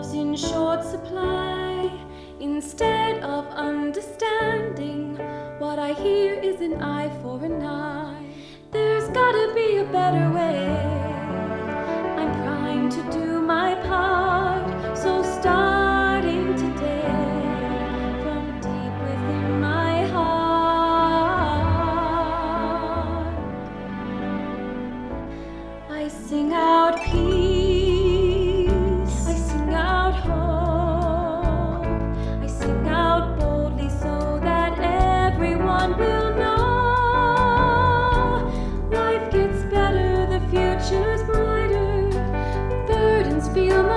love's in short supply. Instead of understanding, what I hear is an eye for an eye. There's gotta be a better way. I'm trying to do my part, so starting today, from deep within my heart, I sing out peace, I sing out hope, I sing out boldly so that everyone will know. Life gets better, the future's brighter, burdens feel